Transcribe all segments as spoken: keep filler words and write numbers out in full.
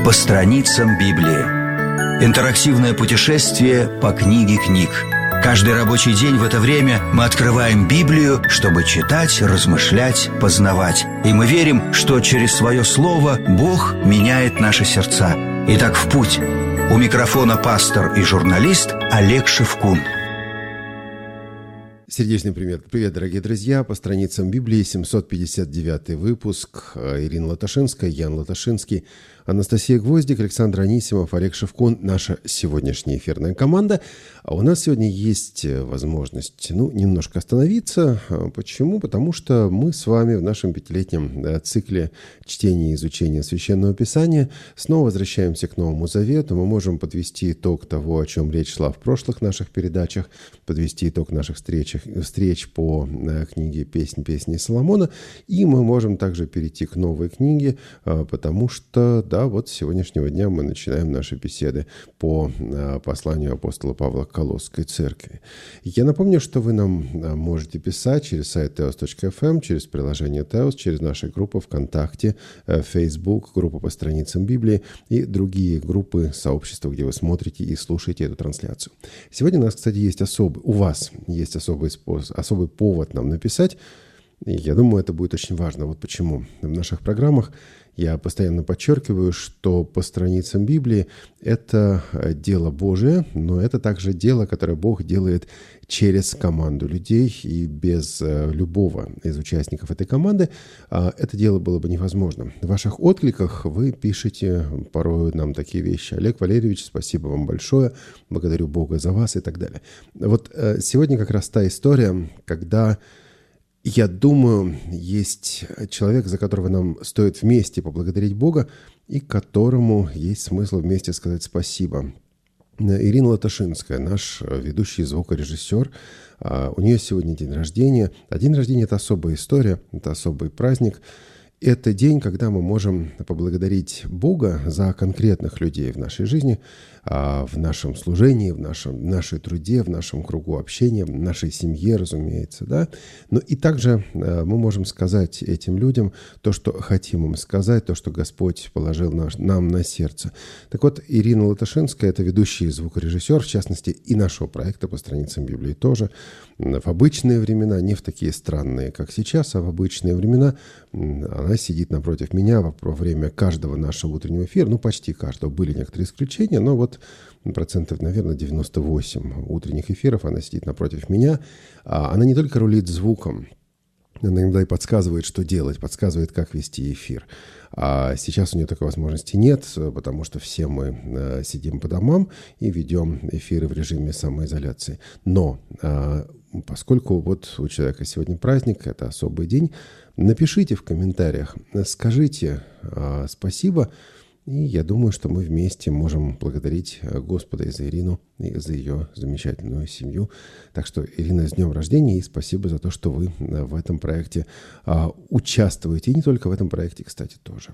По страницам Библии. Интерактивное путешествие по книге книг. Каждый рабочий день в это время мы открываем Библию, чтобы читать, размышлять, познавать. И мы верим, что через свое слово Бог меняет наши сердца. Итак, в путь. У микрофона пастор и журналист Олег Шевкун. Сердечный привет. Привет, дорогие друзья. По страницам Библии, семьсот пятьдесят девятый выпуск. Ирина Латашинская, Ян Латашинский, Анастасия Гвоздик, Александр Анисимов, Олег Шевкун. Наша сегодняшняя эфирная команда. А у нас сегодня есть возможность, ну, немножко остановиться. Почему? Потому что мы с вами в нашем пятилетнем да, цикле чтения и изучения Священного Писания снова возвращаемся к Новому Завету. Мы можем подвести итог того, о чем речь шла в прошлых наших передачах, подвести итог наших встреч, встреч по книге «Песнь песни Соломона». И мы можем также перейти к новой книге, потому что, да, вот с сегодняшнего дня мы начинаем наши беседы по посланию апостола Павла к Колосской церкви. Я напомню, что вы нам можете писать через сайт теос точка эф эм, через приложение Теос, через наши группы ВКонтакте, Facebook, группу по страницам Библии и другие группы, сообщества, где вы смотрите и слушаете эту трансляцию. Сегодня у нас, кстати, есть особый, у вас есть особый способ, особый повод нам написать. И я думаю, это будет очень важно. Вот почему. В наших программах я постоянно подчеркиваю, что по страницам Библии это дело Божие, но это также дело, которое Бог делает через команду людей, и без любого из участников этой команды это дело было бы невозможно. В ваших откликах вы пишете порой нам такие вещи. Олег Валерьевич, спасибо вам большое, благодарю Бога за вас и так далее. Вот сегодня как раз та история, когда... Я думаю, есть человек, за которого нам стоит вместе поблагодарить Бога и которому есть смысл вместе сказать спасибо. Ирина Латашинская, наш ведущий звукорежиссер. У нее сегодня день рождения. А день рождения – это особая история, это особый праздник. Это день, когда мы можем поблагодарить Бога за конкретных людей в нашей жизни, в нашем служении, в нашем, в нашей труде, в нашем кругу общения, в нашей семье, разумеется. Да? Но и также мы можем сказать этим людям то, что хотим им сказать, то, что Господь положил наш, нам на сердце. Так вот, Ирина Латашинская – это ведущий звукорежиссер, в частности, и нашего проекта по страницам Библии тоже. В обычные времена, не в такие странные, как сейчас, а в обычные времена она сидит напротив меня во время каждого нашего утреннего эфира, ну, почти каждого, были некоторые исключения, но вот процентов, наверное, девяносто восемь утренних эфиров она сидит напротив меня. Она не только рулит звуком, она иногда и подсказывает, что делать, подсказывает, как вести эфир. А сейчас у нее такой возможности нет, потому что все мы сидим по домам и ведем эфиры в режиме самоизоляции. Но поскольку вот у человека сегодня праздник, это особый день, напишите в комментариях, скажите спасибо, и я думаю, что мы вместе можем благодарить Господа и за Ирину, и за ее замечательную семью. Так что, Ирина, с днем рождения, и спасибо за то, что вы в этом проекте а, участвуете. И не только в этом проекте, кстати, тоже.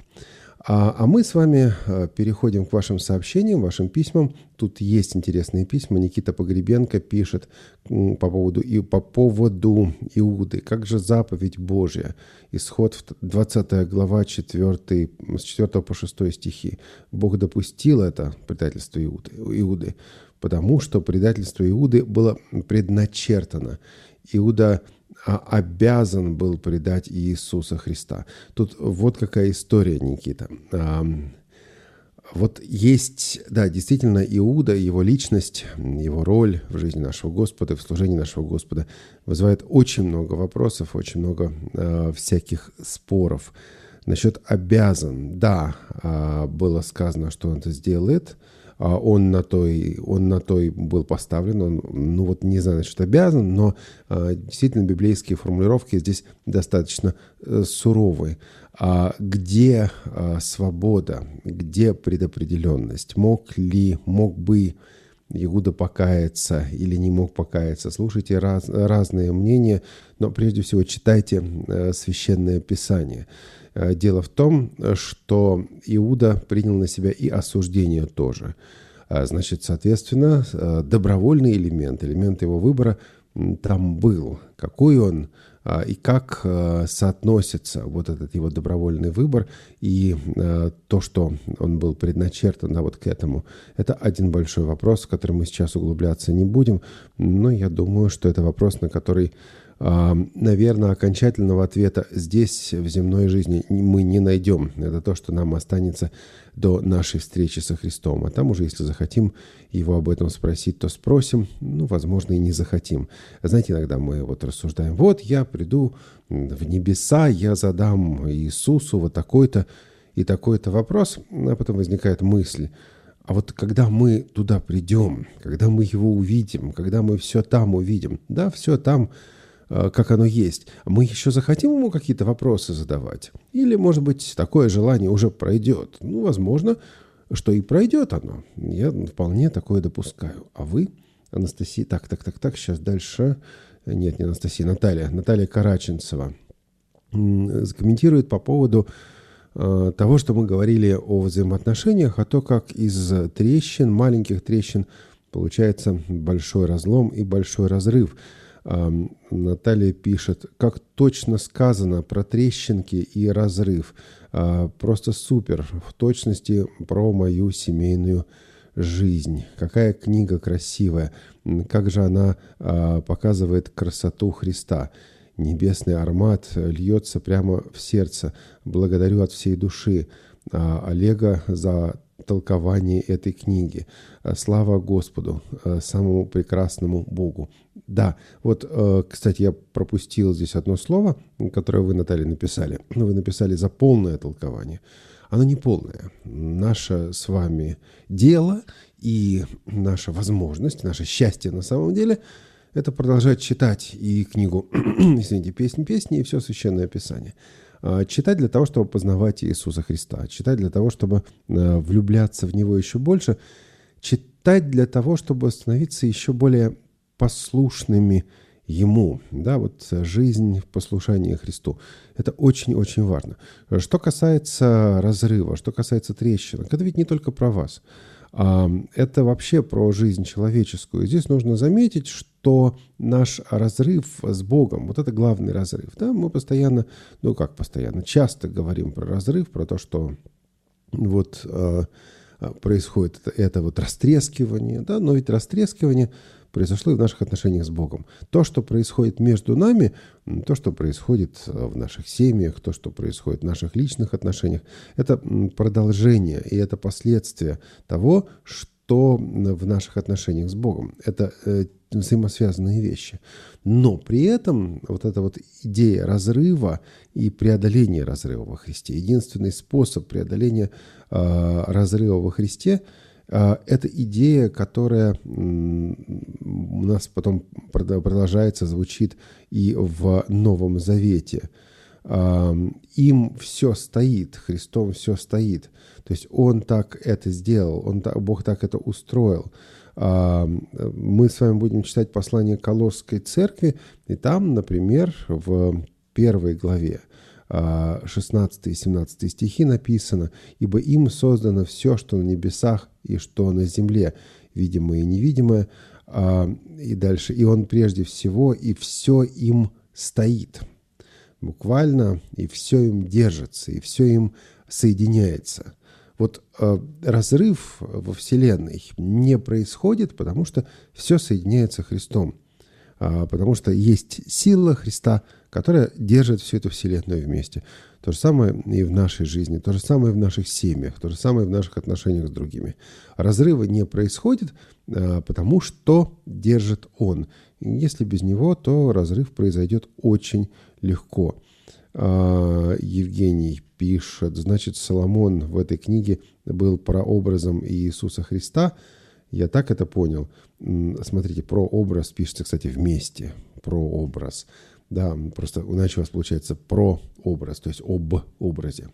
А, а мы с вами а, переходим к вашим сообщениям, вашим письмам. Тут есть интересные письма. Никита Погребенко пишет м, по поводу, и, по поводу Иуды. Как же заповедь Божья? Исход двадцатая глава, четвёртый, с четвёртого по шестой стихи. Бог допустил это, предательство Иуды, Иуды, потому что предательство Иуды было предначертано. Иуда обязан был предать Иисуса Христа. Тут вот какая история, Никита. Вот есть, да, действительно, Иуда, его личность, его роль в жизни нашего Господа, в служении нашего Господа вызывает очень много вопросов, очень много э, всяких споров. Насчет обязан, да, э, было сказано, что он это сделает, э, он, на той, он на той был поставлен, он, ну вот не знаю, насчет обязан, но э, действительно библейские формулировки здесь достаточно э, суровые. А где а, свобода, где предопределенность? Мог ли, мог бы Иуда покаяться или не мог покаяться? Слушайте раз, разные мнения, но прежде всего читайте а, Священное Писание. А, дело в том, что Иуда принял на себя и осуждение тоже. А, значит, соответственно, добровольный элемент, элемент его выбора там был. Какой он и как соотносится вот этот его добровольный выбор и то, что он был предначертан, да, вот к этому. Это один большой вопрос, в который мы сейчас углубляться не будем, но я думаю, что это вопрос, на который, наверное, окончательного ответа здесь, в земной жизни, мы не найдем. Это то, что нам останется до нашей встречи со Христом. А там уже, если захотим его об этом спросить, то спросим, ну, возможно, и не захотим. Знаете, иногда мы вот рассуждаем, вот я приду в небеса, я задам Иисусу вот такой-то и такой-то вопрос, а потом возникает мысль, а вот когда мы туда придем, когда мы его увидим, когда мы все там увидим, да, все там, как оно есть, мы еще захотим ему какие-то вопросы задавать? Или, может быть, такое желание уже пройдет? Ну, возможно, что и пройдет оно. Я вполне такое допускаю. А вы, Анастасия... Так, так, так, так, сейчас дальше... Нет, не Анастасия, Наталья. Наталья Караченцева комментирует по поводу э, того, что мы говорили о взаимоотношениях, а то, как из трещин, маленьких трещин, получается большой разлом и большой разрыв. Наталья пишет, как точно сказано про трещинки и разрыв. Просто супер, в точности про мою семейную жизнь. Какая книга красивая, как же она показывает красоту Христа. Небесный аромат льется прямо в сердце. Благодарю от всей души Олега за толкование этой книги. Слава Господу, самому прекрасному Богу. Да, вот, кстати, я пропустил здесь одно слово, которое вы, Наталья, написали. Вы написали «за полное толкование». Оно не полное. Наше с вами дело и наша возможность, наше счастье на самом деле – это продолжать читать и книгу, извините, «Песнь песни» и все Священное Писание. Читать для того, чтобы познавать Иисуса Христа. Читать для того, чтобы влюбляться в Него еще больше. Читать для того, чтобы становиться еще более послушными Ему. Да, вот жизнь в послушании Христу. Это очень-очень важно. Что касается разрыва, что касается трещинок, это ведь не только про вас. Это вообще про жизнь человеческую. Здесь нужно заметить, что наш разрыв с Богом, вот это главный разрыв. Да? Мы постоянно, ну как постоянно, часто говорим про разрыв, про то, что вот э, происходит это, это вот растрескивание, да? Но ведь растрескивание произошло и в наших отношениях с Богом. То, что происходит между нами, то, что происходит в наших семьях, то, что происходит в наших личных отношениях, это продолжение и это последствия того, что в наших отношениях с Богом. Это взаимосвязанные вещи. Но при этом вот эта вот идея разрыва и преодоления разрыва во Христе, единственный способ преодоления э, разрыва во Христе – это идея, которая у нас потом продолжается, звучит и в Новом Завете. Им все стоит, Христом все стоит. То есть Он так это сделал, Он, Бог так это устроил. Мы с вами будем читать послание Колосской церкви, и там, например, в первой главе, шестнадцатый и семнадцатый стихи написано: «Ибо им создано все, что на небесах и что на земле, видимое и невидимое». И дальше: «И Он прежде всего, и все им стоит». Буквально, и все им держится, и все им соединяется. Вот разрыв во Вселенной не происходит, потому что все соединяется Христом. Потому что есть сила Христа, которая держит всю эту вселенную вместе. То же самое и в нашей жизни, то же самое в наших семьях, то же самое в наших отношениях с другими. Разрыва не происходит, потому что держит Он. И если без него, то разрыв произойдет очень легко. Евгений пишет, значит, Соломон в этой книге был прообразом Иисуса Христа. Я так это понял. Смотрите, прообраз пишется, кстати, вместе. Прообраз. Да, просто иначе у вас получается прообраз, то есть об образе.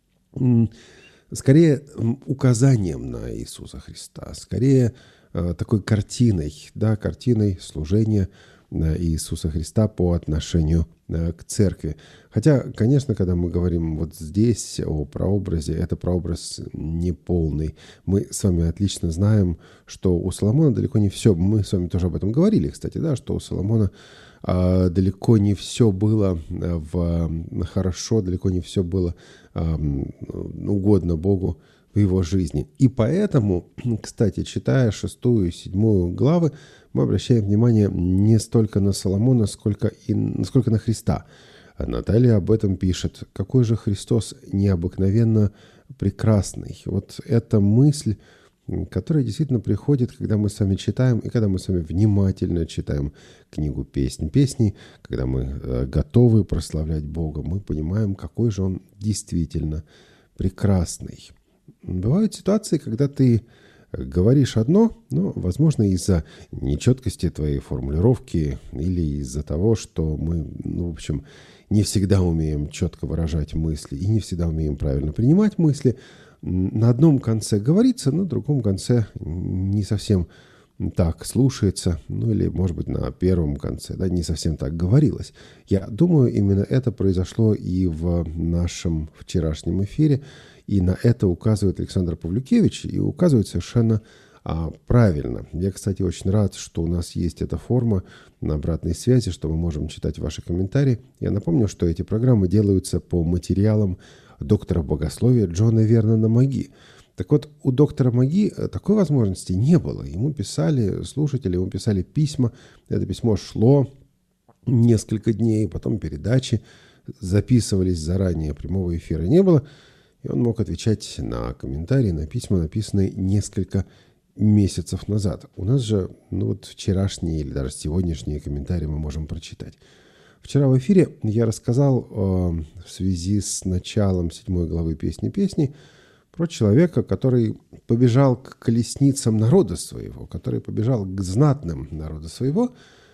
Скорее указанием на Иисуса Христа, скорее такой картиной, да, картиной служения Иисуса Христа по отношению к церкви. Хотя, конечно, когда мы говорим вот здесь о прообразе, это прообраз неполный. Мы с вами отлично знаем, что у Соломона далеко не все. Мы с вами тоже об этом говорили, кстати, да, что у Соломона далеко не все было в, хорошо, далеко не все было угодно Богу в его жизни. И поэтому, кстати, читая шестую и седьмую главы, мы обращаем внимание не столько на Соломона, сколько, и, сколько на Христа. Наталья об этом пишет. Какой же Христос необыкновенно прекрасный. Вот эта мысль, которая действительно приходит, когда мы с вами читаем, и когда мы с вами внимательно читаем книгу «Песнь песней», когда мы готовы прославлять Бога, мы понимаем, какой же Он действительно прекрасный. Бывают ситуации, когда ты говоришь одно, но, возможно, из-за нечеткости твоей формулировки или из-за того, что мы, ну, в общем, не всегда умеем четко выражать мысли и не всегда умеем правильно принимать мысли, на одном конце говорится, на другом конце не совсем так слушается, ну или, может быть, на первом конце, да, не совсем так говорилось. Я думаю, именно это произошло и в нашем вчерашнем эфире, и на это указывает Александр Павлюкевич, и указывает совершенно а, правильно. Я, кстати, очень рад, что у нас есть эта форма на обратной связи, что мы можем читать ваши комментарии. Я напомню, что эти программы делаются по материалам доктора богословия Джона Вернона Маги. Так вот, у доктора Маги такой возможности не было. Ему писали слушатели, ему писали письма. Это письмо шло несколько дней, потом передачи записывались заранее, прямого эфира не было. И он мог отвечать на комментарии, на письма, написанные несколько месяцев назад. У нас же, ну вот вчерашние или даже сегодняшние комментарии мы можем прочитать. Вчера в эфире я рассказал э, в связи с началом седьмой главы «Песни песней» про человека, который побежал к колесницам народа своего, который побежал к знатным народа своего,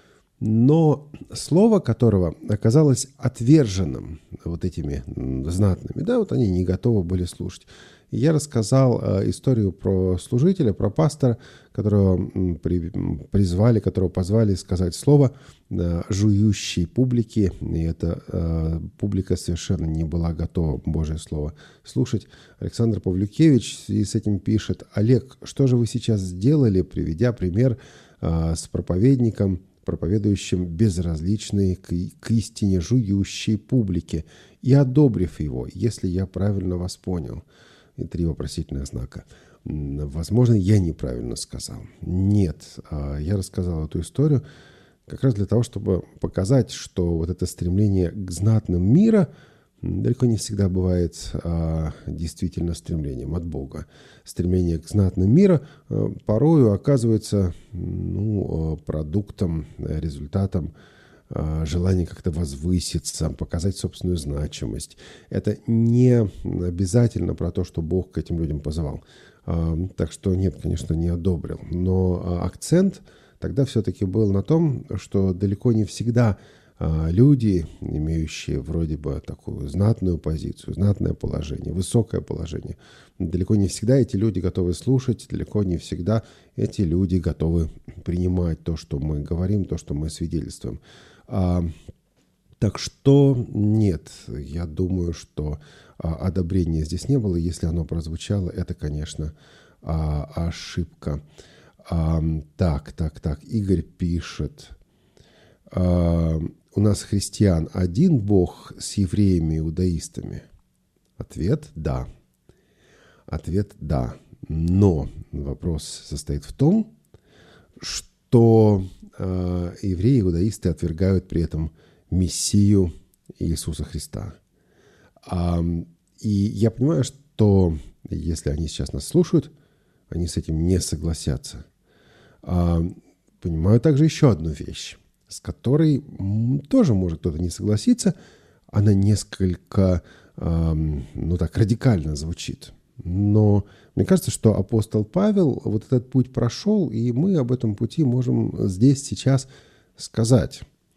но слово которого оказалось отверженным вот этими знатными. Да, вот они не готовы были слушать. И я рассказал э, историю про служителя, про пастора, которого м, при, призвали, которого позвали сказать слово э, жующей публике. И эта э, публика совершенно не была готова Божье слово слушать. Александр Павлюкевич и с этим пишет: «Олег, что же вы сейчас сделали, приведя пример э, с проповедником, проповедующим безразличной к, к истине жующей публике, и одобрив его, если я правильно вас понял?» И три вопросительных знака. Возможно, я неправильно сказал. Нет, я рассказал эту историю как раз для того, чтобы показать, что вот это стремление к знатным мира далеко не всегда бывает а, действительно стремлением от Бога. Стремление к знатным мира а, порою оказывается ну, продуктом, результатом а, желания как-то возвыситься, показать собственную значимость. Это не обязательно про то, что Бог к этим людям позывал. А, так что нет, конечно, не одобрил. Но а, акцент тогда все-таки был на том, что далеко не всегда люди, имеющие вроде бы такую знатную позицию, знатное положение, высокое положение, далеко не всегда эти люди готовы слушать, далеко не всегда эти люди готовы принимать то, что мы говорим, то, что мы свидетельствуем. А, так что нет, я думаю, что а, одобрения здесь не было. Если оно прозвучало, это, конечно, а, ошибка. А, так, так, так, Игорь пишет... А, у нас христиан один Бог с евреями и иудаистами? Ответ – да. Ответ – да. Но вопрос состоит в том, что э, евреи и иудаисты отвергают при этом Мессию Иисуса Христа. А, и я понимаю, что если они сейчас нас слушают, они с этим не согласятся. А, понимаю также еще одну вещь, с которой тоже может кто-то не согласиться. Она несколько, э, ну так, радикально звучит. Но мне кажется, что апостол Павел вот этот путь прошел, и мы об этом пути можем здесь, сейчас сказать.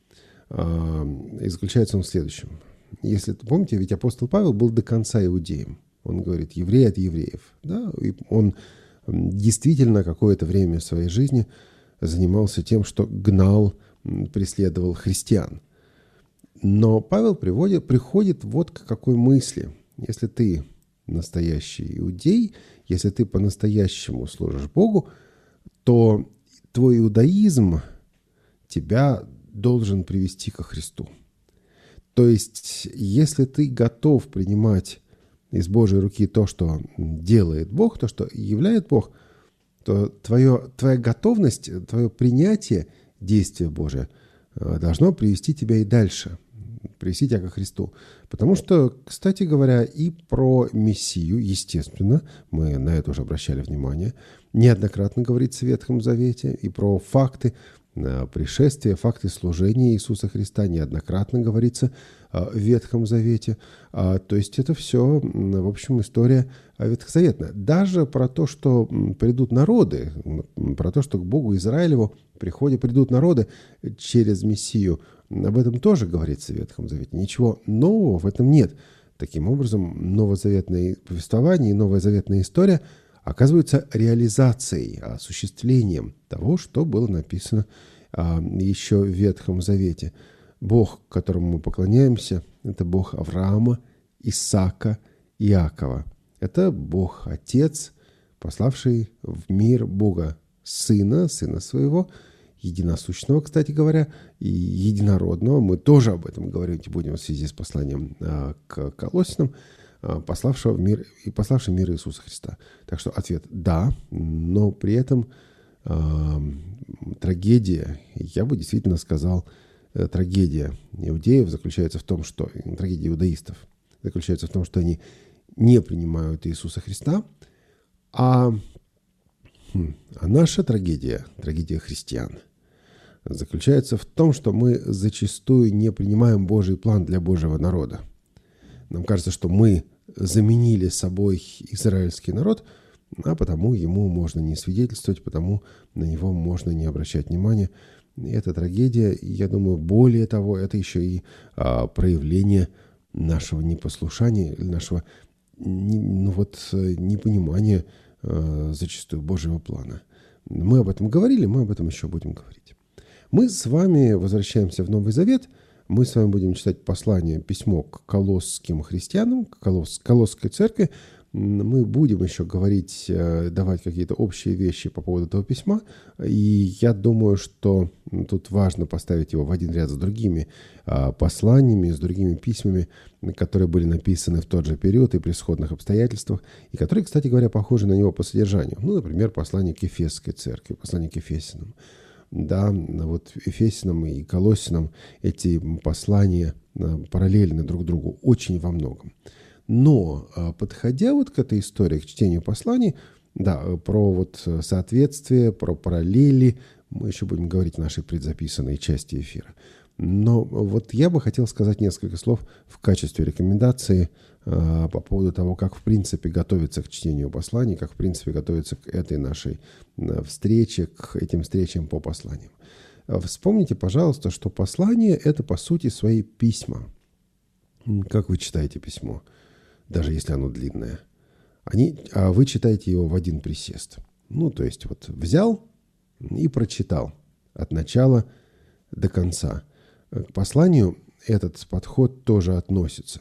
Э, и заключается он в следующем. Если помните, ведь апостол Павел был до конца иудеем. Он говорит, еврей от евреев. Да? И он действительно какое-то время в своей жизни занимался тем, что гнал, преследовал христиан. Но Павел приводит, приходит вот к какой мысли. Если ты настоящий иудей, если ты по-настоящему служишь Богу, то твой иудаизм тебя должен привести ко Христу. То есть, если ты готов принимать из Божьей руки то, что делает Бог, то, что являет Бог, то твое, твоя готовность, твое принятие действия Божия должно привести тебя и дальше, привести тебя ко Христу. Потому что, кстати говоря, и про Мессию, естественно, мы на это уже обращали внимание, неоднократно говорится в Ветхом Завете, и про факты пришествия, факты служения Иисуса Христа неоднократно говорится в Ветхом Завете. То есть это все, в общем, история ветхозаветная. Даже про то, что придут народы, про то, что к Богу Израилеву приходят, придут народы через Мессию, об этом тоже говорится в Ветхом Завете. Ничего нового в этом нет. Таким образом, новозаветное повествование и новозаветная история оказываются реализацией, осуществлением того, что было написано а, еще в Ветхом Завете. Бог, которому мы поклоняемся, это Бог Авраама, Исаака, Иакова. Это Бог Отец, пославший в мир Бога Сына, Сына Своего, единосущного, кстати говоря, и единородного. Мы тоже об этом говорить будем в связи с посланием а, к Колоссянам, пославшего в мир и пославший в мир Иисуса Христа. Так что ответ – да, но при этом э, трагедия, я бы действительно сказал, э, трагедия иудеев заключается в том, что трагедия иудаистов заключается в том, что они не принимают Иисуса Христа, а, а наша трагедия, трагедия христиан, заключается в том, что мы зачастую не принимаем Божий план для Божьего народа. Нам кажется, что мы заменили собой израильский народ, а потому ему можно не свидетельствовать, потому на него можно не обращать внимания. И это трагедия, и я думаю, более того, это еще и а, проявление нашего непослушания, нашего не, ну вот, непонимания а, зачастую Божьего плана. Мы об этом говорили, мы об этом еще будем говорить. Мы с вами возвращаемся в Новый Завет. Мы с вами будем читать послание, письмо к колосским христианам, к Колос, Колосской церкви. Мы будем еще говорить, давать какие-то общие вещи по поводу этого письма. И я думаю, что тут важно поставить его в один ряд с другими посланиями, с другими письмами, которые были написаны в тот же период и при сходных обстоятельствах, и которые, кстати говоря, похожи на него по содержанию. Ну, например, послание к Ефесской церкви, послание к Ефесянам. Да, вот Ефесянам и Колоссянам эти послания параллельны друг другу очень во многом. Но, подходя вот к этой истории, к чтению посланий, да, про вот соответствие, про параллели, мы еще будем говорить в нашей предзаписанной части эфира. Но вот я бы хотел сказать несколько слов в качестве рекомендации э, по поводу того, как в принципе готовиться к чтению посланий, как в принципе готовиться к этой нашей э, встрече, к этим встречам по посланиям. Вспомните, пожалуйста, что послание – это по сути свои письма. Как вы читаете письмо, даже если оно длинное? Они, а вы читаете его в один присест. Ну, то есть вот взял и прочитал от начала до конца. К посланию этот подход тоже относится.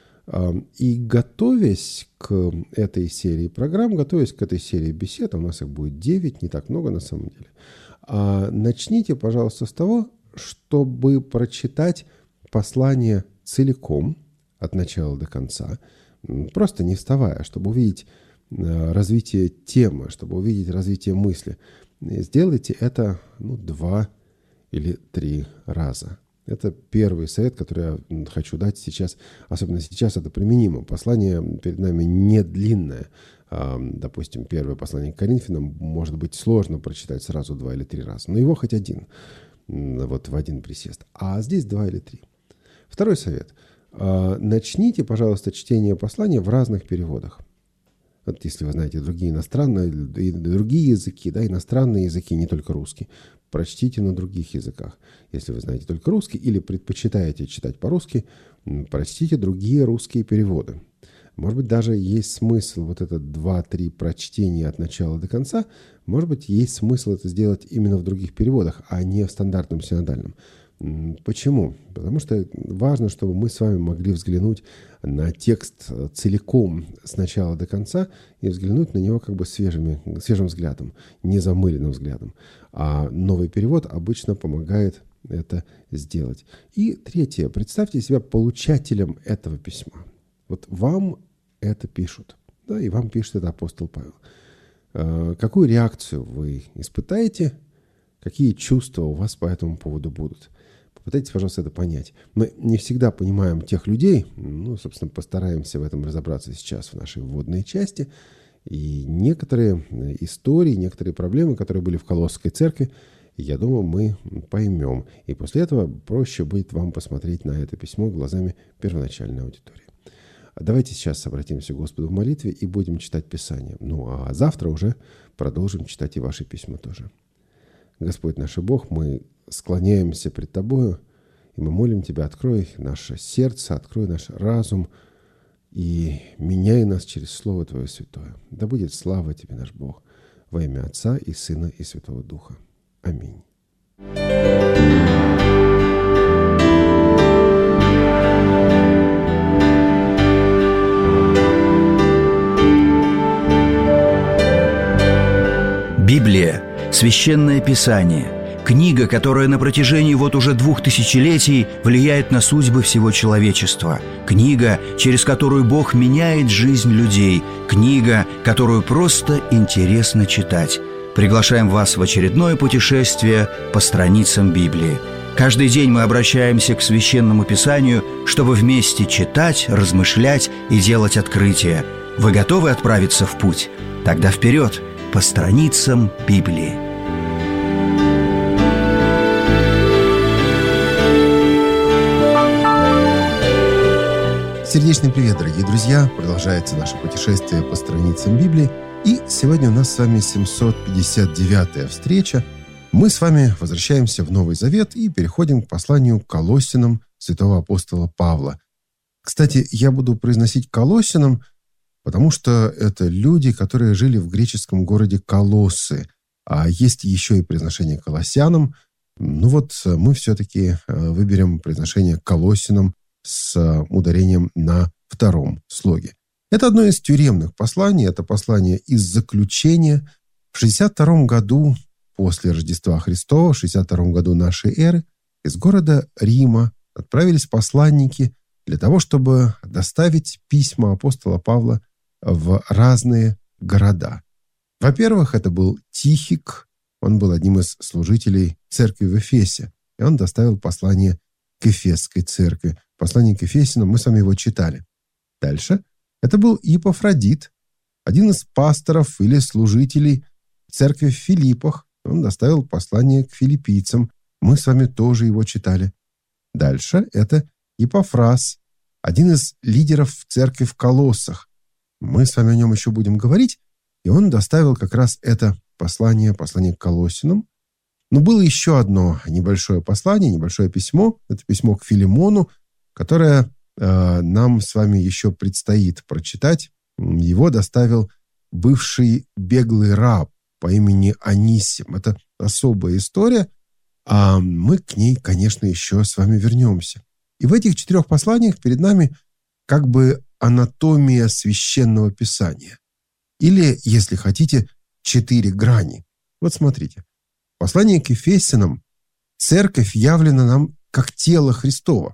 И готовясь к этой серии программ, готовясь к этой серии бесед, у нас их будет девять, не так много на самом деле, начните, пожалуйста, с того, чтобы прочитать послание целиком, от начала до конца, просто не вставая, чтобы увидеть развитие темы, чтобы увидеть развитие мысли. Сделайте это ну, два или три раза. Это первый совет, который я хочу дать сейчас. Особенно сейчас это применимо. Послание перед нами не длинное. Допустим, первое послание к Коринфянам может быть сложно прочитать сразу два или три раза. Но его хоть один, вот в один присест. А здесь два или три. Второй совет. Начните, пожалуйста, чтение послания в разных переводах. Вот если вы знаете другие иностранные, другие языки, да, иностранные языки, не только русский, прочтите на других языках. Если вы знаете только русский или предпочитаете читать по-русски, прочтите другие русские переводы. Может быть, даже есть смысл вот это два-три прочтения от начала до конца, может быть, есть смысл это сделать именно в других переводах, а не в стандартном синодальном. Почему? Потому что важно, чтобы мы с вами могли взглянуть на текст целиком с начала до конца и взглянуть на него как бы свежими, свежим взглядом, не замыленным взглядом. А новый перевод обычно помогает это сделать. И третье. Представьте себя получателем этого письма. Вот вам это пишут. Да, и вам пишет это апостол Павел. Какую реакцию вы испытаете? Какие чувства у вас по этому поводу будут? Попытайтесь, пожалуйста, это понять. Мы не всегда понимаем тех людей. Ну, собственно, постараемся в этом разобраться сейчас в нашей вводной части. И некоторые истории, некоторые проблемы, которые были в Колосской церкви, я думаю, мы поймем. И после этого проще будет вам посмотреть на это письмо глазами первоначальной аудитории. Давайте сейчас обратимся к Господу в молитве и будем читать Писание. Ну, а завтра уже продолжим читать и ваши письма тоже. Господь наш Бог, мы склоняемся пред Тобою, и мы молим Тебя, открой наше сердце, открой наш разум и меняй нас через Слово Твое Святое. Да будет слава Тебе, наш Бог, во имя Отца и Сына и Святого Духа. Аминь. Библия – священное писание, книга, которая на протяжении вот уже двух тысячелетий влияет на судьбы всего человечества, книга, через которую Бог меняет жизнь людей, книга, которую просто интересно читать. Приглашаем вас в очередное путешествие по страницам Библии. Каждый день мы обращаемся к Священному Писанию, чтобы вместе читать, размышлять и делать открытия. Вы готовы отправиться в путь? Тогда вперед! По страницам Библии. Сердечный привет, дорогие друзья! Продолжается наше путешествие по страницам Библии. И сегодня у нас с вами семьсот пятьдесят девятая встреча. Мы с вами возвращаемся в Новый Завет и переходим к посланию к Колоссянам святого апостола Павла. Кстати, я буду произносить Колоссянам, потому что это люди, которые жили в греческом городе Колоссы. А есть еще и произношение Колоссянам. Ну вот мы все-таки выберем произношение Колоссянам с ударением на втором слоге. Это одно из тюремных посланий. Это послание из заключения. В шестьдесят втором году после Рождества Христова, в шестьдесят втором году нашей эры, из города Рима отправились посланники для того, чтобы доставить письма апостола Павла в разные города. Во-первых, это был Тихик, он был одним из служителей церкви в Эфесе, и он доставил послание к Эфесской церкви. Послание к Ефесянам, мы с вами его читали. Дальше, это был Епафродит, один из пасторов или служителей церкви в Филиппах, он доставил послание к филиппийцам, мы с вами тоже его читали. Дальше, это Епафрас, один из лидеров в церкви в Колоссах. Мы с вами о нем еще будем говорить, и он доставил как раз это послание, послание к Колоссянам. Но было еще одно небольшое послание, небольшое письмо, это письмо к Филимону, которое э, нам с вами еще предстоит прочитать. Его доставил бывший беглый раб по имени Анисим. Это особая история, а мы к ней, конечно, еще с вами вернемся. И в этих четырех посланиях перед нами как бы анатомия священного писания. Или, если хотите, четыре грани. Вот смотрите. Послание к Ефесянам. Церковь явлена нам как тело Христово.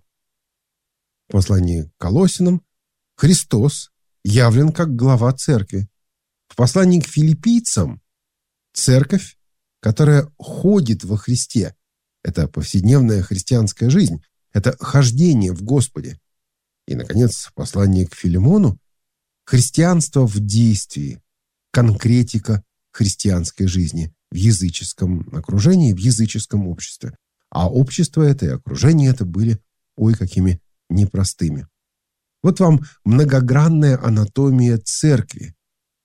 Послание к Колоссянам. Христос явлен как глава церкви. В послании к филиппийцам. Церковь, которая ходит во Христе. Это повседневная христианская жизнь. Это хождение в Господе. И, наконец, послание к Филимону – христианство в действии, конкретика христианской жизни в языческом окружении, в языческом обществе. А общество это и окружение это были, ой, какими непростыми. Вот вам многогранная анатомия церкви.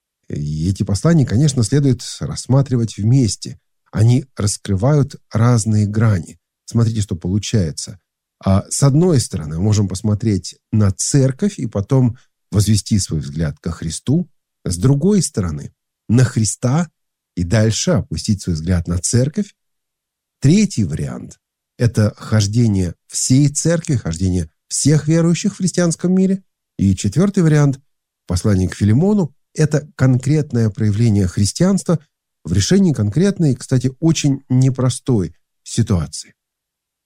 И эти послания, конечно, следует рассматривать вместе. Они раскрывают разные грани. Смотрите, что получается. А с одной стороны, мы можем посмотреть на церковь и потом возвести свой взгляд ко Христу. С другой стороны, на Христа и дальше опустить свой взгляд на церковь. Третий вариант – это хождение всей церкви, хождение всех верующих в христианском мире. И четвертый вариант – послание к Филимону – это конкретное проявление христианства в решении конкретной, кстати, очень непростой ситуации.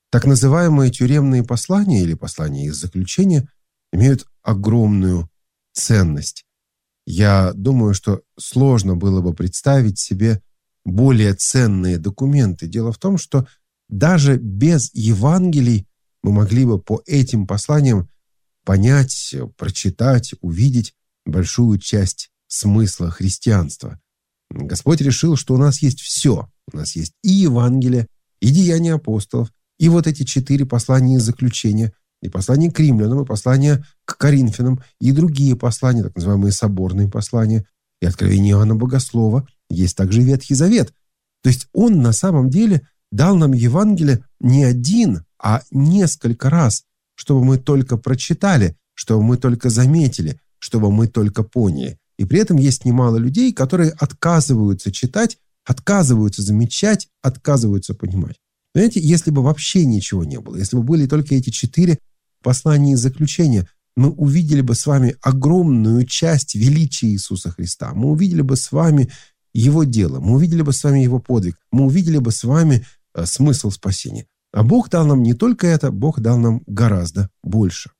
Так называемые тюремные послания или послания из заключения имеют огромную ценность. Я думаю, что сложно было бы представить себе более ценные документы. Дело в том, что даже без Евангелий мы могли бы по этим посланиям понять, прочитать, увидеть большую часть смысла христианства. Господь решил, что у нас есть все. У нас есть и Евангелие, и Деяния апостолов, и вот эти четыре послания из заключения, и послание к римлянам, и послание к Коринфянам, и другие послания, так называемые соборные послания, и откровение Иоанна Богослова. Есть также Ветхий Завет. То есть он на самом деле дал нам Евангелие не один, а несколько раз, чтобы мы только прочитали, чтобы мы только заметили, чтобы мы только поняли. И при этом есть немало людей, которые отказываются читать, отказываются замечать, отказываются понимать. Знаете, если бы вообще ничего не было, если бы были только эти четыре послания из заключения, мы увидели бы с вами огромную часть величия Иисуса Христа. Мы увидели бы с вами Его дело, мы увидели бы с вами Его подвиг, мы увидели бы с вами э, смысл спасения. А Бог дал нам не только это, Бог дал нам гораздо больше.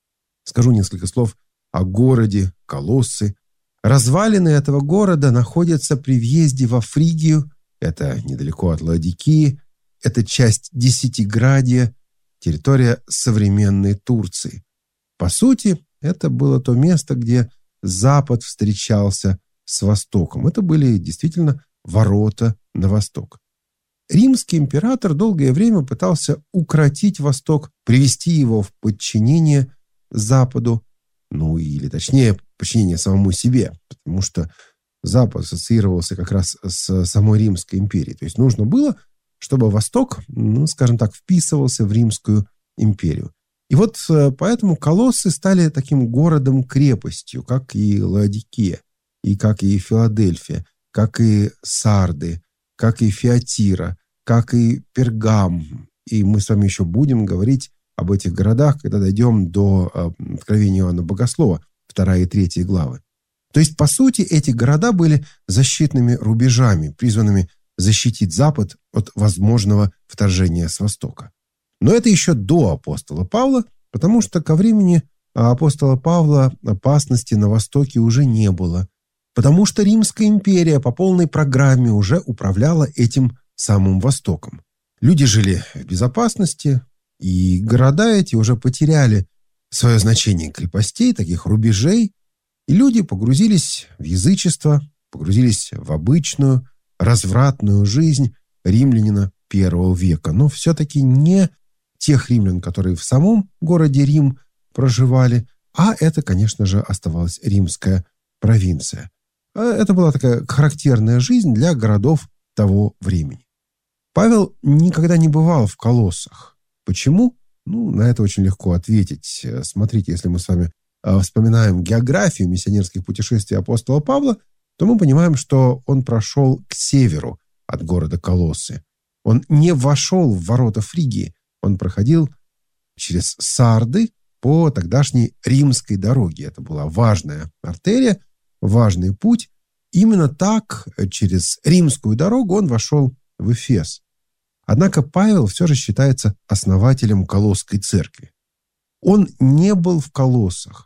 Скажу несколько слов о городе Колоссы. Развалины этого города находятся при въезде во Фригию, это недалеко от Ладикии, это часть Десятиградия, территория современной Турции. По сути, это было то место, где Запад встречался с Востоком. Это были действительно ворота на Восток. Римский император долгое время пытался укротить Восток, привести его в подчинение Западу, ну или точнее подчинение самому себе, потому что Запад ассоциировался как раз с самой Римской империей. То есть нужно было, чтобы Восток, ну, скажем так, вписывался в Римскую империю. И вот поэтому Колоссы стали таким городом-крепостью, как и Лаодикия, и как и Филадельфия, как и Сарды, как и Фиатира, как и Пергам. И мы с вами еще будем говорить об этих городах, когда дойдем до Откровения Иоанна Богослова, вторая и третья главы. То есть, по сути, эти города были защитными рубежами, призванными защитить Запад от возможного вторжения с Востока. Но это еще до апостола Павла, потому что ко времени апостола Павла опасности на Востоке уже не было, потому что Римская империя по полной программе уже управляла этим самым Востоком. Люди жили в безопасности, и города эти уже потеряли свое значение крепостей, таких рубежей, и люди погрузились в язычество, погрузились в обычную, развратную жизнь римлянина первого века. Но все-таки не тех римлян, которые в самом городе Рим проживали, а это, конечно же, оставалась римская провинция. Это была такая характерная жизнь для городов того времени. Павел никогда не бывал в Колоссах. Почему? Ну, на это очень легко ответить. Смотрите, если мы с вами вспоминаем географию миссионерских путешествий апостола Павла, то мы понимаем, что он прошел к северу от города Колоссы. Он не вошел в ворота Фригии, он проходил через Сарды по тогдашней римской дороге. Это была важная артерия, важный путь. Именно так, через римскую дорогу, он вошел в Эфес. Однако Павел все же считается основателем Колосской церкви. Он не был в Колоссах,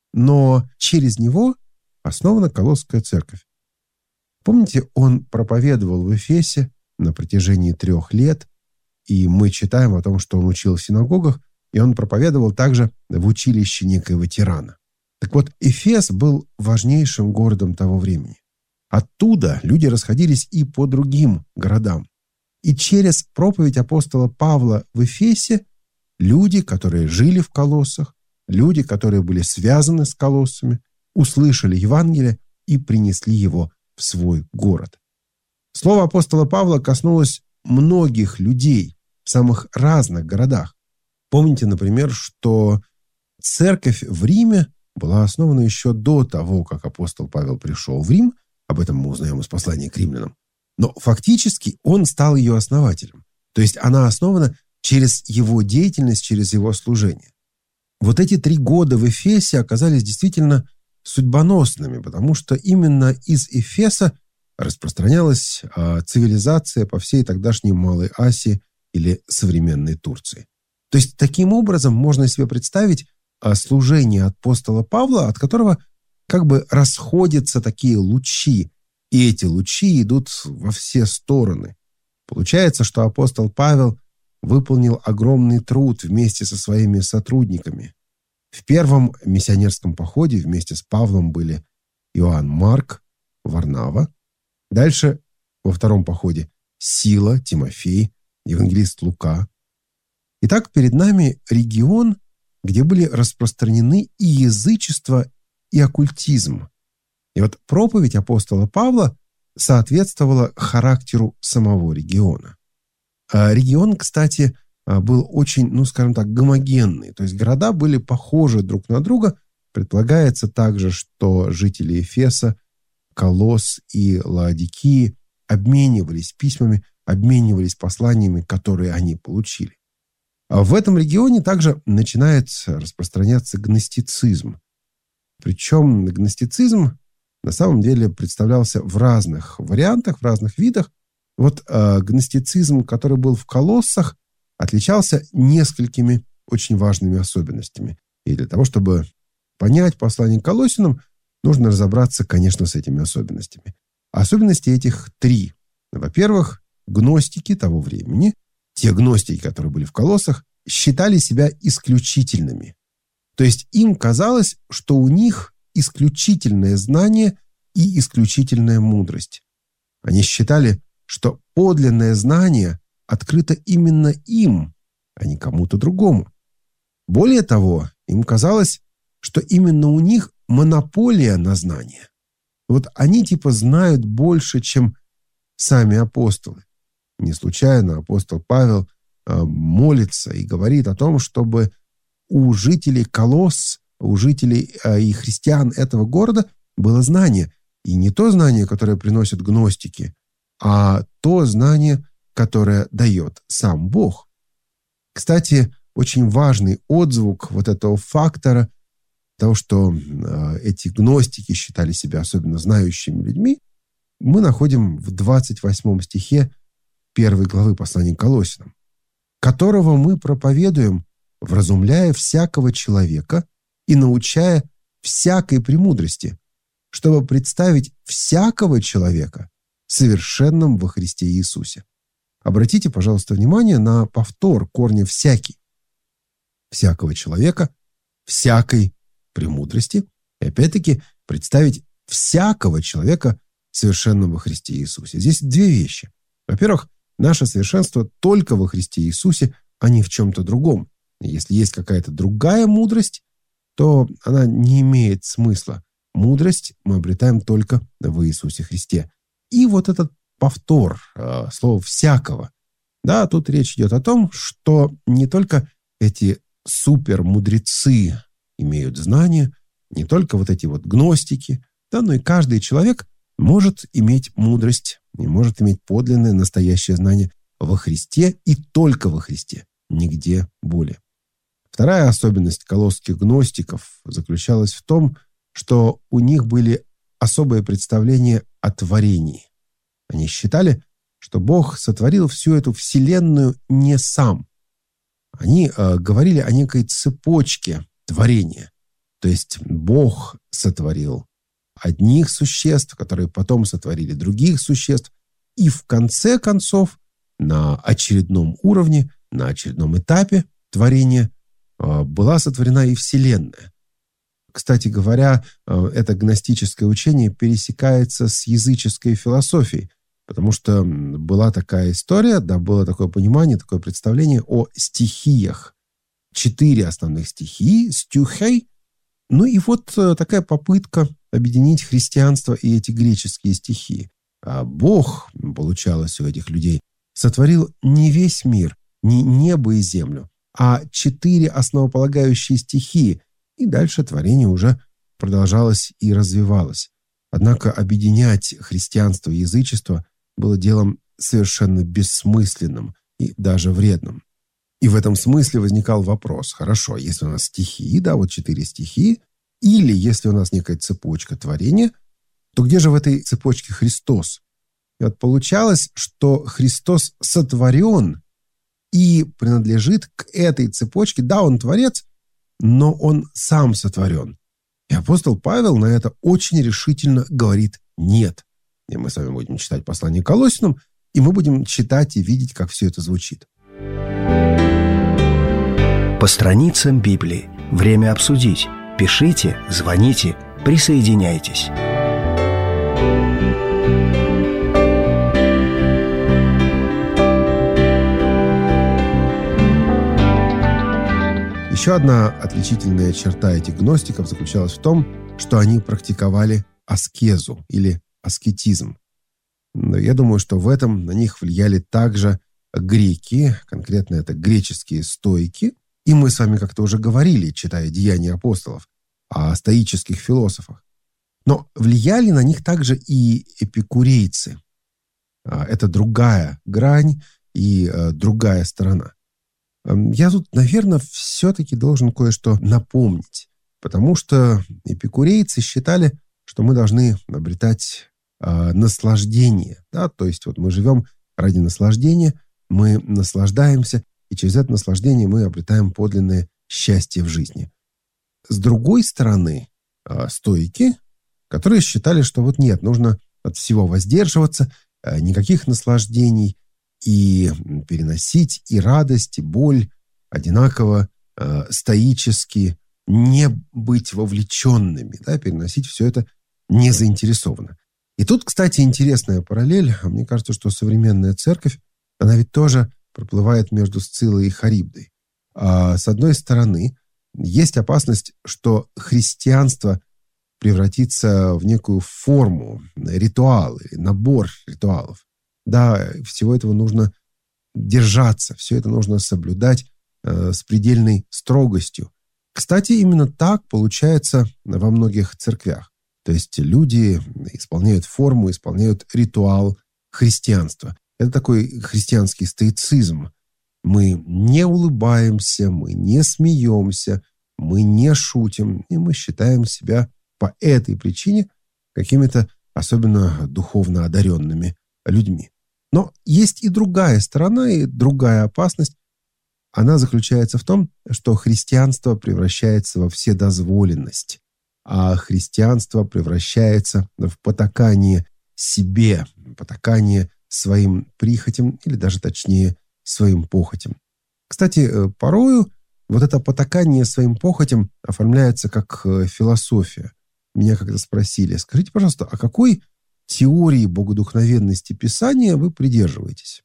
но через него основана Колосская церковь. Помните, он проповедовал в Эфесе на протяжении трех лет, и мы читаем о том, что он учил в синагогах, и он проповедовал также в училище некоего тирана. Так вот, Эфес был важнейшим городом того времени. Оттуда люди расходились и по другим городам. И через проповедь апостола Павла в Эфесе люди, которые жили в Колоссах, люди, которые были связаны с Колоссами, услышали Евангелие и принесли его в свой город. Слово апостола Павла коснулось многих людей в самых разных городах. Помните, например, что церковь в Риме была основана еще до того, как апостол Павел пришел в Рим. Об этом мы узнаем из послания к римлянам. Но фактически он стал ее основателем. То есть она основана через его деятельность, через его служение. Вот эти три года в Эфесе оказались действительно судьбоносными, потому что именно из Эфеса распространялась цивилизация по всей тогдашней Малой Асии или современной Турции. То есть, таким образом, можно себе представить служение апостола Павла, от которого как бы расходятся такие лучи, и эти лучи идут во все стороны. Получается, что апостол Павел выполнил огромный труд вместе со своими сотрудниками. В первом миссионерском походе вместе с Павлом были Иоанн Марк, Варнава. Дальше во втором походе Сила, Тимофей, евангелист Лука. Итак, перед нами регион, где были распространены и язычество, и оккультизм. И вот проповедь апостола Павла соответствовала характеру самого региона. А регион, кстати, был очень, ну, скажем так, гомогенный. То есть города были похожи друг на друга. Предполагается также, что жители Эфеса, Колосс и Лаодикии обменивались письмами, обменивались посланиями, которые они получили. А в этом регионе также начинает распространяться гностицизм. Причем гностицизм на самом деле представлялся в разных вариантах, в разных видах. Вот э, гностицизм, который был в Колоссах, отличался несколькими очень важными особенностями. И для того, чтобы понять послание к Колоссянам, нужно разобраться, конечно, с этими особенностями. Особенности этих три. Во-первых, гностики того времени, те гностики, которые были в Колоссах, считали себя исключительными. То есть им казалось, что у них исключительное знание и исключительная мудрость. Они считали, что подлинное знание открыто именно им, а не кому-то другому. Более того, им казалось, что именно у них монополия на знание. Вот они типа знают больше, чем сами апостолы. Не случайно апостол Павел э, молится и говорит о том, чтобы у жителей Колосс, у жителей э, и христиан этого города было знание. И не то знание, которое приносят гностики, а то знание, которое дает сам Бог. Кстати, очень важный отзвук вот этого фактора, того, что э, эти гностики считали себя особенно знающими людьми, мы находим в двадцать восьмом стихе первой главы послания к Колоссянам, которого мы проповедуем, вразумляя всякого человека и научая всякой премудрости, чтобы представить всякого человека совершенным во Христе Иисусе. Обратите, пожалуйста, внимание на повтор корня «всякий». Всякого человека, всякой премудрости. И опять-таки представить всякого человека совершенным во Христе Иисусе. Здесь две вещи. Во-первых, наше совершенство только во Христе Иисусе, а не в чем-то другом. Если есть какая-то другая мудрость, то она не имеет смысла. Мудрость мы обретаем только в Иисусе Христе. И вот этот повтор, э, слово «всякого». Да, тут речь идет о том, что не только эти супермудрецы имеют знания, не только вот эти вот гностики, да, но и каждый человек может иметь мудрость и может иметь подлинное, настоящее знание во Христе и только во Христе, нигде более. Вторая особенность колосских гностиков заключалась в том, что у них были особые представления о творении. Они считали, что Бог сотворил всю эту вселенную не сам. Они э, говорили о некой цепочке творения. То есть Бог сотворил одних существ, которые потом сотворили других существ, и в конце концов на очередном уровне, на очередном этапе творения э, была сотворена и Вселенная. Кстати говоря, э, это гностическое учение пересекается с языческой философией, потому что была такая история, да, было такое понимание, такое представление о стихиях. Четыре основных стихии, стюхей. Ну и вот такая попытка объединить христианство и эти греческие стихии. А Бог, получалось у этих людей, сотворил не весь мир, не небо и землю, а четыре основополагающие стихии. И дальше творение уже продолжалось и развивалось. Однако объединять христианство и язычество было делом совершенно бессмысленным и даже вредным. И в этом смысле возникал вопрос: хорошо, если у нас стихии, да, вот четыре стихии, или если у нас некая цепочка творения, то где же в этой цепочке Христос? И вот получалось, что Христос сотворен и принадлежит к этой цепочке. Да, он творец, но он сам сотворен. И апостол Павел на это очень решительно говорит «нет». И мы с вами будем читать послание к Колоссянам, и мы будем читать и видеть, как все это звучит. По страницам Библии. Время обсудить. Пишите, звоните, присоединяйтесь. Еще одна отличительная черта этих гностиков заключалась в том, что они практиковали аскезу или аскетизм. Но я думаю, что в этом на них влияли также греки, конкретно это греческие стоики. И мы с вами как-то уже говорили, читая «Деяния апостолов», о стоических философах. Но влияли на них также и эпикурейцы. Это другая грань и другая сторона. Я тут, наверное, все-таки должен кое-что напомнить, потому что эпикурейцы считали, что мы должны обретать э, наслаждение. Да? То есть вот мы живем ради наслаждения, мы наслаждаемся, и через это наслаждение мы обретаем подлинное счастье в жизни. С другой стороны, э, стоики, которые считали, что вот нет, нужно от всего воздерживаться, э, никаких наслаждений, и переносить и радость, и боль одинаково, э, стоически, не быть вовлеченными, да, переносить все это незаинтересованно. И тут, кстати, интересная параллель. Мне кажется, что современная церковь, она ведь тоже проплывает между Сциллой и Харибдой. А с одной стороны, есть опасность, что христианство превратится в некую форму, ритуал, набор ритуалов. Да, всего этого нужно держаться, все это нужно соблюдать э, с предельной строгостью. Кстати, именно так получается во многих церквях. То есть люди исполняют форму, исполняют ритуал христианства. Это такой христианский стоицизм. Мы не улыбаемся, мы не смеемся, мы не шутим, и мы считаем себя по этой причине какими-то особенно духовно одаренными людьми. Но есть и другая сторона, и другая опасность. Она заключается в том, что христианство превращается во вседозволенность, а христианство превращается в потакание себе, потакание своим прихотям, или даже точнее, своим похотям. Кстати, порою вот это потакание своим похотям оформляется как философия. Меня когда спросили, скажите, пожалуйста, а какой теории богодухновенности Писания вы придерживаетесь?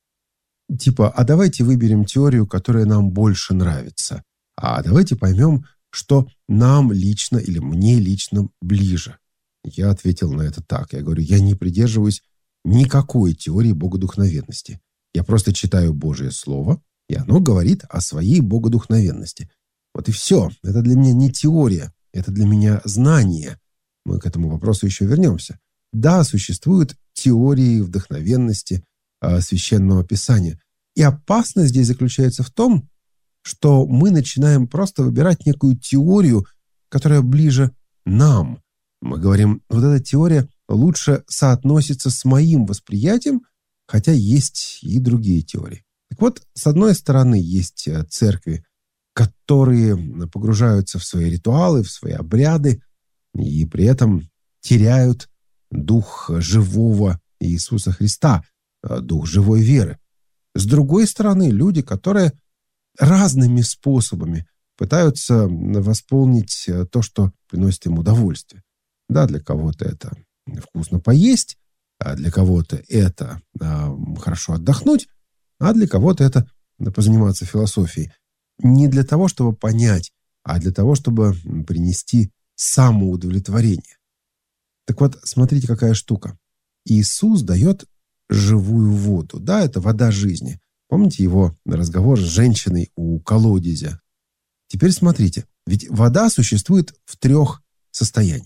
Типа, а давайте выберем теорию, которая нам больше нравится. А давайте поймем, что нам лично или мне лично ближе. Я ответил на это так. Я говорю, я не придерживаюсь никакой теории богодухновенности. Я просто читаю Божье Слово, и оно говорит о своей богодухновенности. Вот и все. Это для меня не теория, это для меня знание. Мы к этому вопросу еще вернемся. Да, существуют теории вдохновенности э, Священного Писания. И опасность здесь заключается в том, что мы начинаем просто выбирать некую теорию, которая ближе нам. Мы говорим, вот эта теория лучше соотносится с моим восприятием, хотя есть и другие теории. Так вот, с одной стороны, есть церкви, которые погружаются в свои ритуалы, в свои обряды, и при этом теряют дух живого Иисуса Христа, дух живой веры. С другой стороны, люди, которые разными способами пытаются восполнить то, что приносит им удовольствие. Да, для кого-то это вкусно поесть, а для кого-то это а, хорошо отдохнуть, а для кого-то это позаниматься философией. Не для того, чтобы понять, а для того, чтобы принести самоудовлетворение. Так вот, смотрите, какая штука. Иисус дает живую воду. Да, это вода жизни. Помните его разговор с женщиной у колодезя? Теперь смотрите. Ведь вода существует в трех состояниях.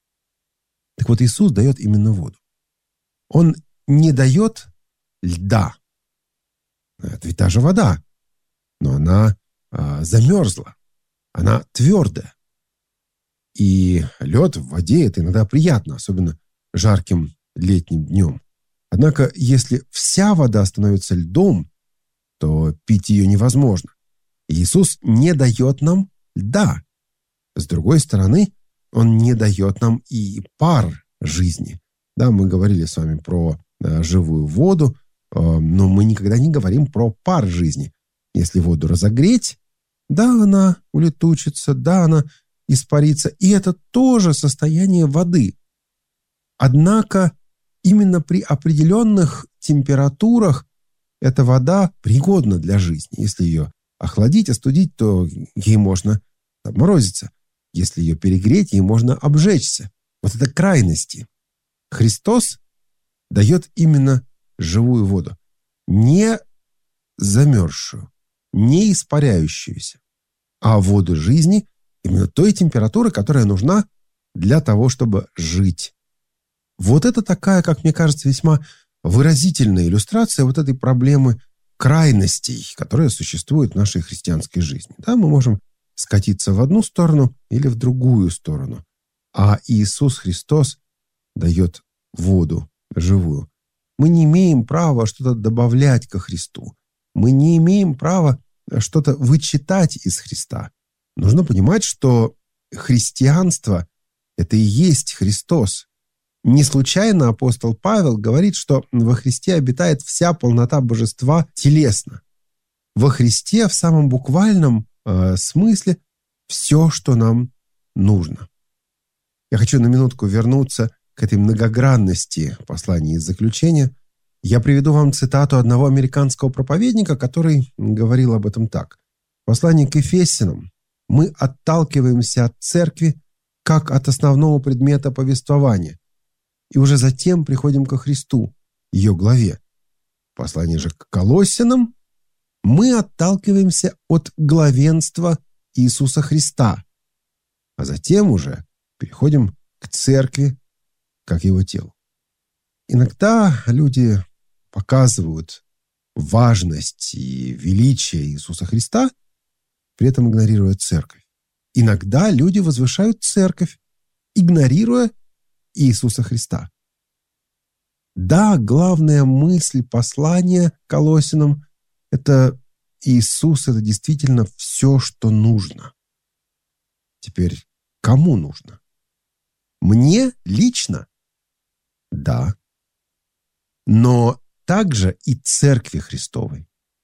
Так вот, Иисус дает именно воду. Он не дает льда. Это ведь та же вода. Но она а, замерзла. Она твердая. И лед в воде – это иногда приятно, особенно жарким летним днем. Однако, если вся вода становится льдом, то пить ее невозможно. Иисус не дает нам льда. С другой стороны, Он не дает нам и пар жизни. Да, мы говорили с вами про э, живую воду, э, но мы никогда не говорим про пар жизни. Если воду разогреть, да, она улетучится, да, она испарится. И это тоже состояние воды. Однако именно при определенных температурах эта вода пригодна для жизни. Если ее охладить, остудить, то ей можно обморозиться. Если ее перегреть, ей можно обжечься. Вот это крайности. Христос дает именно живую воду. Не замерзшую, не испаряющуюся, а воду жизни именно той температуры, которая нужна для того, чтобы жить. Вот это такая, как мне кажется, весьма выразительная иллюстрация вот этой проблемы крайностей, которая существует в нашей христианской жизни. Да, мы можем скатиться в одну сторону или в другую сторону. А Иисус Христос дает воду живую. Мы не имеем права что-то добавлять ко Христу. Мы не имеем права что-то вычитать из Христа. Нужно понимать, что христианство – это и есть Христос. Не случайно апостол Павел говорит, что во Христе обитает вся полнота божества телесно. Во Христе в самом буквальном э, смысле все, что нам нужно. Я хочу на минутку вернуться к этой многогранности послания из заключения. Я приведу вам цитату одного американского проповедника, который говорил об этом так. В послании к Ефесянам: «Мы отталкиваемся от церкви как от основного предмета повествования, и уже затем приходим ко Христу, ее главе. В послании же к Колоссянам мы отталкиваемся от главенства Иисуса Христа, а затем уже переходим к церкви, как его телу». Иногда люди показывают важность и величие Иисуса Христа, при этом игнорируя церковь. Иногда люди возвышают церковь, игнорируя Иисуса Христа. Да, главная мысль послания Колоссянам – это Иисус, это действительно все, что нужно. Теперь, кому нужно? Мне лично? Да. Но также и Церкви Христовой.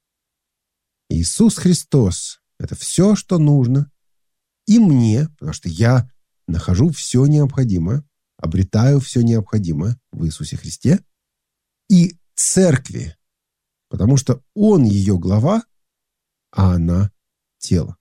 Иисус Христос – это все, что нужно и мне, потому что я нахожу все необходимое, обретаю все необходимое в Иисусе Христе, и Церкви, потому что Он ее глава, а она тело.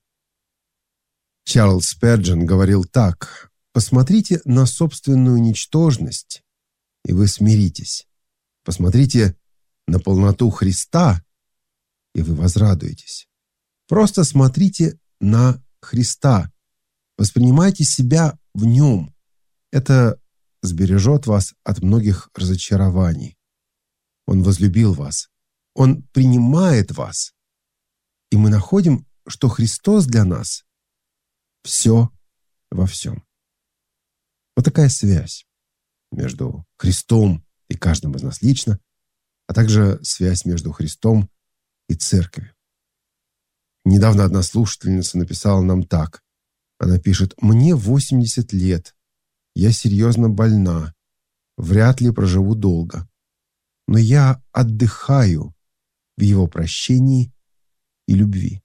Чарльз Спurgeon говорил так: «Посмотрите на собственную ничтожность, и вы смиритесь. Посмотрите на полноту Христа, и вы возрадуетесь. Просто смотрите на Христа, воспринимайте себя в Нем. Это сбережет вас от многих разочарований. Он возлюбил вас, Он принимает вас, и мы находим, что Христос для нас все во всем». Вот такая связь между Христом и каждым из нас лично, а также связь между Христом и Церковью. Недавно одна слушательница написала нам так. Она пишет: «Мне восемьдесят лет, я серьезно больна, вряд ли проживу долго, но я отдыхаю в Его прощении и любви».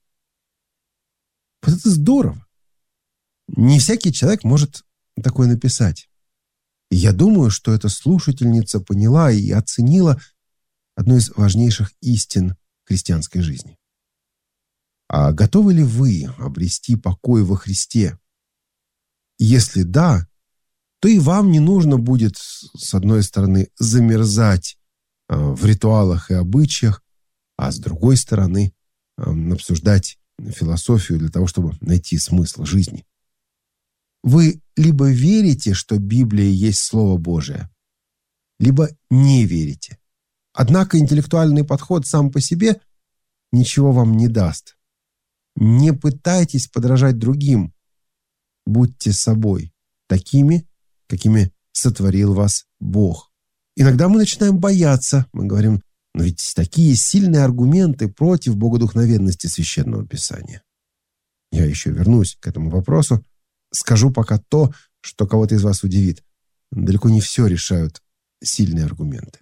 Вот это здорово. Не всякий человек может такое написать. И я думаю, что эта слушательница поняла и оценила одну из важнейших истин христианской жизни. А готовы ли вы обрести покой во Христе? Если да, то и вам не нужно будет, с одной стороны, замерзать в ритуалах и обычаях, а с другой стороны, обсуждать философию для того, чтобы найти смысл жизни. Вы либо верите, что Библия есть Слово Божие, либо не верите. Однако интеллектуальный подход сам по себе ничего вам не даст. Не пытайтесь подражать другим. Будьте собой, такими, какими сотворил вас Бог. Иногда мы начинаем бояться. Мы говорим: Но ведь такие сильные аргументы против богодухновенности Священного Писания. Я еще вернусь к этому вопросу. Скажу пока то, что кого-то из вас удивит. Далеко не все решают сильные аргументы.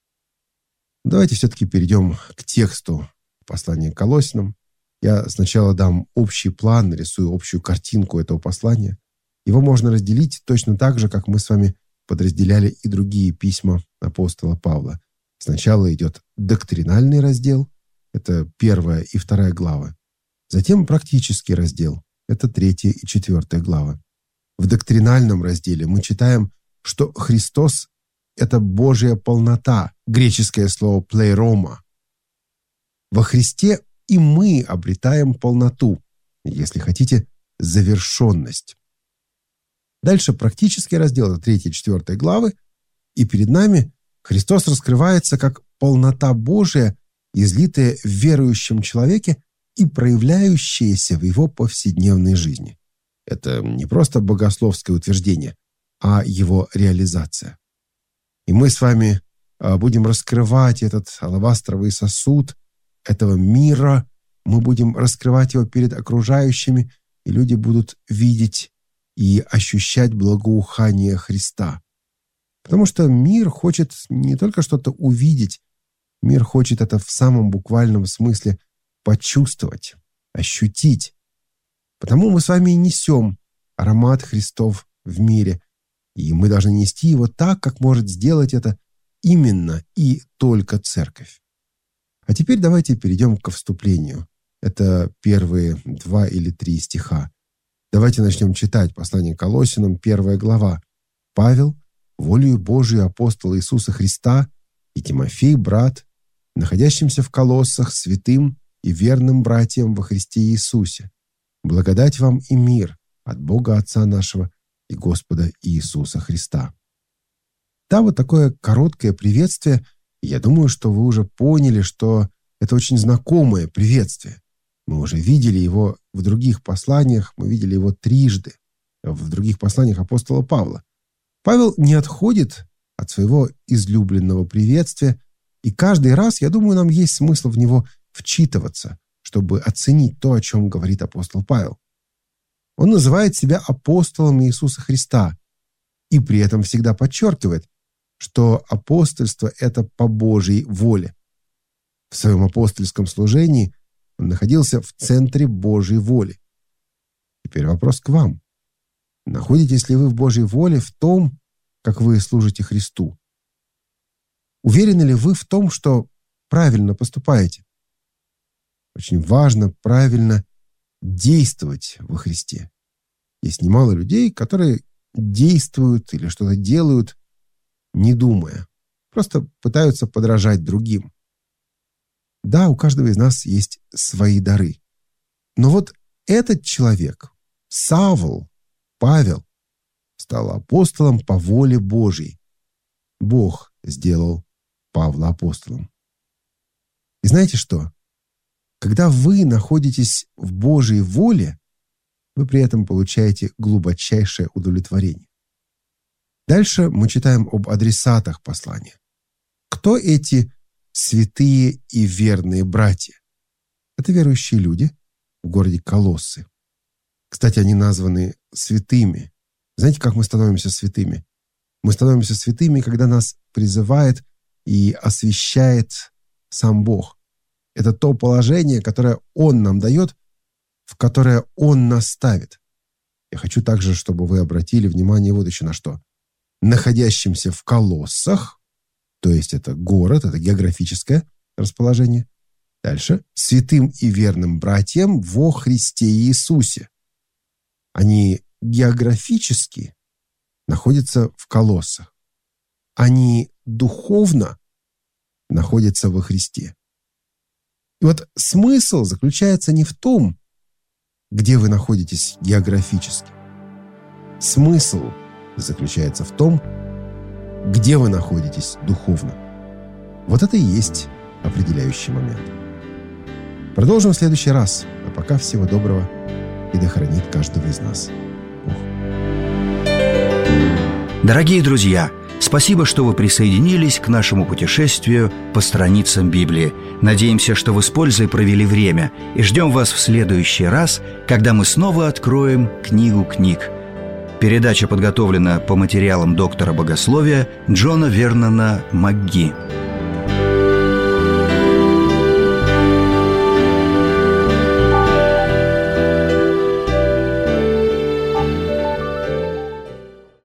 Давайте все-таки перейдем к тексту послания к Колоссянам. Я сначала дам общий план, нарисую общую картинку этого послания. Его можно разделить точно так же, как мы с вами подразделяли и другие письма апостола Павла. Сначала идет доктринальный раздел, это первая и вторая главы. Затем практический раздел, это третья и четвертая главы. В доктринальном разделе мы читаем, что Христос – это Божья полнота, греческое слово «плейрома». Во Христе и мы обретаем полноту, если хотите, завершенность. Дальше практический раздел, это третья и четвертая главы, и перед нами Христос раскрывается как полнота Божия, излитая в верующем человеке и проявляющаяся в его повседневной жизни. Это не просто богословское утверждение, а его реализация. И мы с вами будем раскрывать этот алавастровый сосуд этого мира, мы будем раскрывать его перед окружающими, и люди будут видеть и ощущать благоухание Христа. Потому что мир хочет не только что-то увидеть, мир хочет это в самом буквальном смысле почувствовать, ощутить. Потому мы с вами и несем аромат Христов в мире, и мы должны нести его так, как может сделать это именно и только Церковь. А теперь давайте перейдем ко вступлению. Это первые два или три стиха. Давайте начнем читать послание к Колоссянам, первая глава. Павел, волею Божию апостола Иисуса Христа, и Тимофей, брат, находящимся в Колоссах, святым и верным братьям во Христе Иисусе. Благодать вам и мир от Бога Отца нашего и Господа Иисуса Христа. Да, вот такое короткое приветствие. Я думаю, что вы уже поняли, что это очень знакомое приветствие. Мы уже видели его в других посланиях, мы видели его трижды в других посланиях апостола Павла. Павел не отходит от своего излюбленного приветствия, и каждый раз, я думаю, нам есть смысл в него вчитываться, чтобы оценить то, о чем говорит апостол Павел. Он называет себя апостолом Иисуса Христа и при этом всегда подчеркивает, что апостольство – это по Божьей воле. В своем апостольском служении он находился в центре Божьей воли. Теперь вопрос к вам. Находитесь ли вы в Божьей воле в том, как вы служите Христу? Уверены ли вы в том, что правильно поступаете? Очень важно правильно действовать во Христе. Есть немало людей, которые действуют или что-то делают, не думая. Просто пытаются подражать другим. Да, у каждого из нас есть свои дары. Но вот этот человек, Савл, Павел, стал апостолом по воле Божьей. Бог сделал Павла апостолом. И знаете что? Когда вы находитесь в Божьей воле, вы при этом получаете глубочайшее удовлетворение. Дальше мы читаем об адресатах послания. Кто эти святые и верные братья? Это верующие люди в городе Колоссы. Кстати, они названы святыми. Знаете, как мы становимся святыми? Мы становимся святыми, когда нас призывает и освящает сам Бог. Это то положение, которое Он нам дает, в которое Он нас ставит. Я хочу также, чтобы вы обратили внимание вот еще на что. Находящимся в Колоссах, то есть это город, это географическое расположение. Дальше. Святым и верным братьям во Христе Иисусе. Они географически находятся в Колоссах. Они духовно находятся во Христе. И вот смысл заключается не в том, где вы находитесь географически. Смысл заключается в том, где вы находитесь духовно. Вот это и есть определяющий момент. Продолжим в следующий раз. А пока всего доброго и да хранит каждого из нас Бог. Дорогие друзья, Спасибо, что вы присоединились к нашему путешествию по страницам Библии. Надеемся, что вы с пользой провели время, и ждем вас в следующий раз, когда мы снова откроем книгу книг. Передача подготовлена по материалам доктора богословия Джона Вернона МакГи.